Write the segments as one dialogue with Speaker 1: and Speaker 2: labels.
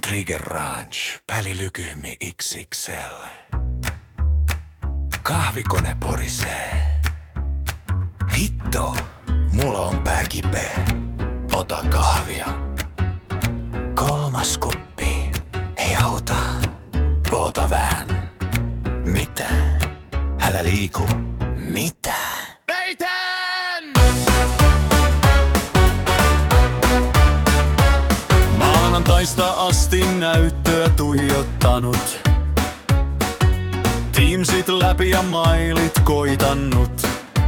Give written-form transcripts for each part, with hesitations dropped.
Speaker 1: Trigger Ranch, pälilykyymi XXL. Kahvikone porisee. Hitto, mulla on pää kipeä. Ota kahvia. 3. kuppi. Ei auta. Oota vähän. Mitä? Älä liiku. Mitä? Peitän!
Speaker 2: Maanantaista asti näyttöä tuijottanut. Teamsit läpi ja mailit koitannut.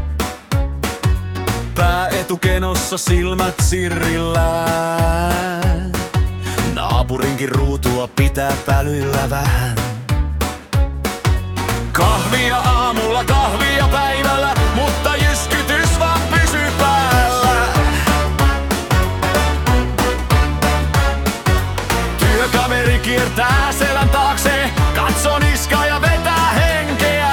Speaker 2: Pää etukenossa, silmät sirrillään. Naapurinkin ruutua pitää pälyillä vähän. Kahvia aamulla, kahvia päivällä, mutta jyskytys vaan pysyy päällä. Työkaveri kiertää selän taakse, katsoo niskaa ja vetää henkeä.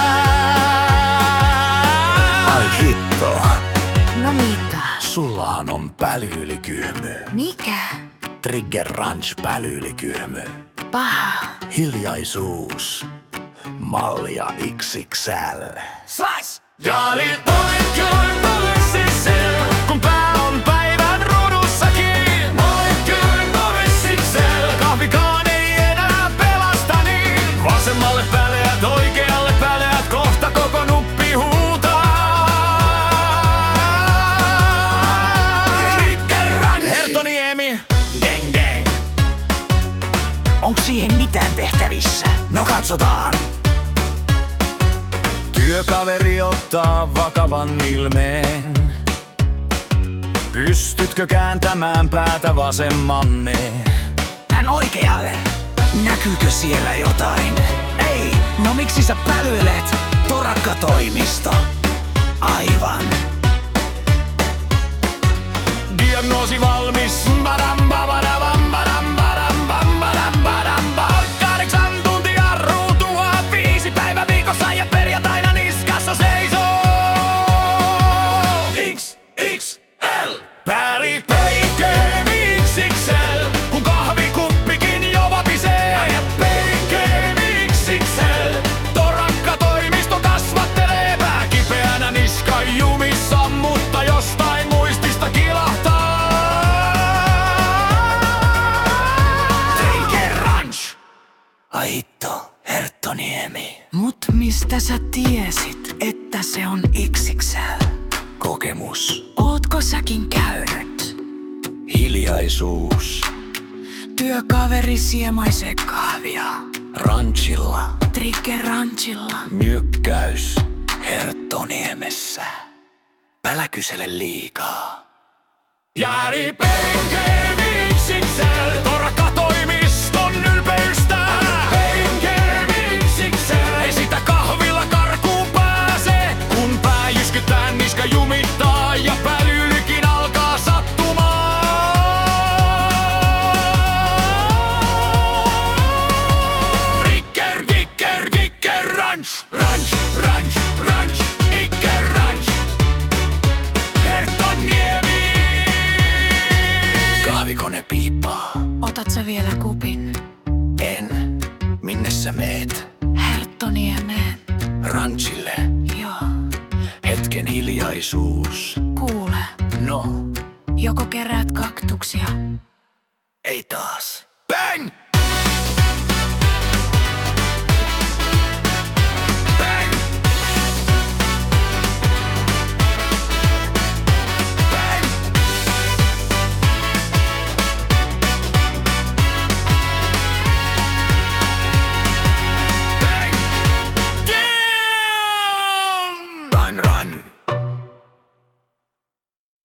Speaker 1: Ai hitto.
Speaker 3: No mitä?
Speaker 1: Sullahan on pälyylikyhmy.
Speaker 3: Mikä?
Speaker 1: Trigger Ranch pälyylikyhmy.
Speaker 3: Paha.
Speaker 1: Hiljaisuus. Mallia XXL.
Speaker 2: Slice! Jolly XXL, kun pää on päivän ruudussakin. XXL, kahvikaan ei enää pelasta niin. Vasemmalle päleät, oikealle päleät, kohta koko nuppi huutaa. Herttoniemi, deng deng.
Speaker 1: Onks siihen mitään tehtävissä? No katsotaan.
Speaker 2: Työkaveri ottaa vakavan ilmeen. Pystytkö kääntämään päätä vasemmanne?
Speaker 1: Tän oikealle. Näkyykö siellä jotain? Ei. No miksi sä pälyilet? Torakkatoimisto. Aivan.
Speaker 2: Diagnoosi valmis. Badam, badam, badam, badam, badam, badam, badam. 8 tuntia ruutua, 5 päivää viikossa ja perjantaina niskassa seisoo. XXL. Pääli peikkeemi XXL, kun kahvikuppikin jo vapisee. Peikkeemi XXL. Torakkatoimisto kasvattelee, pää kipeänä, niska jumissa, mutta jostain muistista kilahtaa.
Speaker 1: Trigger Ranch. Ai hitto, Herttoniemi.
Speaker 3: Mut mistä sä tiesit, että se on XXL?
Speaker 1: Kokemus.
Speaker 3: Ootko säkin käynyt?
Speaker 1: Hiljaisuus.
Speaker 3: Työkaveri siemaisee kahvia.
Speaker 1: Ranchilla.
Speaker 3: Trigger Ranchilla.
Speaker 1: Nyökkäys. Herttoniemessä. Älä kysele liikaa.
Speaker 2: Jääri peikkeemi XXL, torakkatoimiston ylpeystä. Peikkeemi XXL, ei sitä kahvilla karkuun pääse, kun pää jyskyttää, niska jumittaa ja pälyylikin alkaa sattumaan. Trigger, Trigger, Trigger Ranch, Ranch, Ranch, Ranch, Trigger Ranch. Herttoniemi.
Speaker 1: Kahvikone piippaa.
Speaker 3: Otat sä vielä kupin?
Speaker 1: En. Minne sä meet?
Speaker 3: Herttoniemeen.
Speaker 1: Ranchille.
Speaker 3: Joo.
Speaker 1: Hetken hiljaisuus.
Speaker 3: Kuule,
Speaker 1: No,
Speaker 3: joko keräät kaktuksia?
Speaker 1: ei taas.
Speaker 2: Bang!